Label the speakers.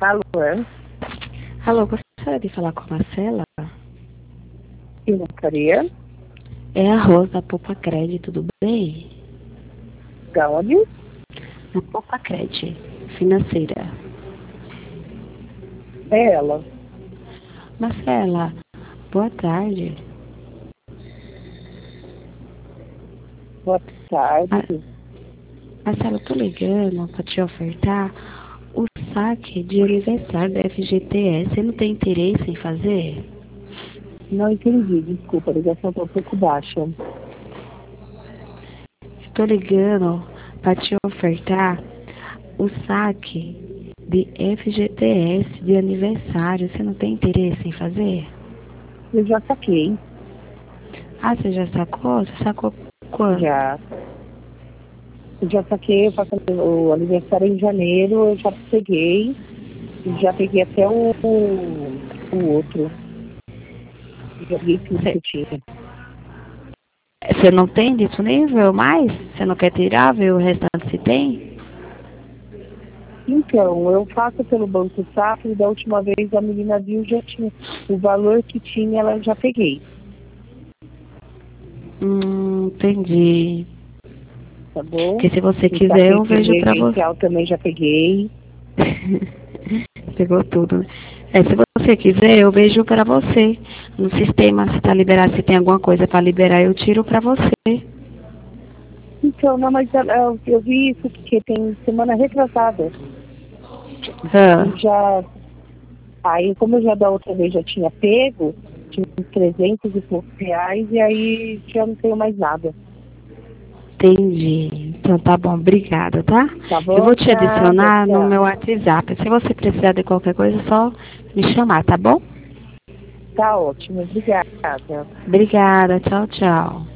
Speaker 1: Alô,
Speaker 2: Alô, gostaria de falar com a Marcela?
Speaker 1: eu gostaria.
Speaker 2: É a Rosa da Poupa Cred, tudo bem?
Speaker 1: Da onde?
Speaker 2: Na Poupa Cred, financeira.
Speaker 1: É ela.
Speaker 2: Marcela, boa tarde.
Speaker 1: Boa tarde.
Speaker 2: Marcela, eu tô ligando para te ofertar o saque de aniversário da FGTS. Você não tem interesse em fazer?
Speaker 1: Não entendi, desculpa, a ligação está um pouco baixa.
Speaker 2: Estou ligando para te ofertar o saque de FGTS de aniversário. Você não tem interesse em fazer?
Speaker 1: Eu já saquei.
Speaker 2: Ah, você já sacou? Você sacou quando?
Speaker 1: Já. Eu já saquei, eu faço o aniversário em janeiro, eu já peguei. E já peguei até o outro. Já peguei tudo que eu tinha.
Speaker 2: Você não tem disponível mais? Você não quer tirar, ver o restante se tem?
Speaker 1: Então, eu faço pelo Banco Safra e da última vez a menina viu, já tinha. O valor que tinha, ela já peguei.
Speaker 2: Entendi.
Speaker 1: Tá bom?
Speaker 2: Porque se você
Speaker 1: O
Speaker 2: quiser, eu
Speaker 1: tapete
Speaker 2: vejo pra você.
Speaker 1: emergencial também já peguei.
Speaker 2: Pegou tudo, né? Se você quiser, eu vejo pra você. No sistema, se tá liberado, se tem alguma coisa pra liberar, eu tiro pra você.
Speaker 1: Então, não, mas eu vi isso porque tem semana retrasada.
Speaker 2: Ah,
Speaker 1: E já. Aí, como eu já da outra vez já tinha pego, tinha uns 300 e poucos reais, e aí já não tenho mais nada.
Speaker 2: entendi. Então tá bom, obrigada, tá?
Speaker 1: Tá
Speaker 2: Eu
Speaker 1: bom?
Speaker 2: vou te
Speaker 1: Nada,
Speaker 2: adicionar no
Speaker 1: tchau.
Speaker 2: meu WhatsApp. Se você precisar de qualquer coisa, é só me chamar, tá bom?
Speaker 1: Tá ótimo, obrigada.
Speaker 2: Obrigada, tchau, tchau.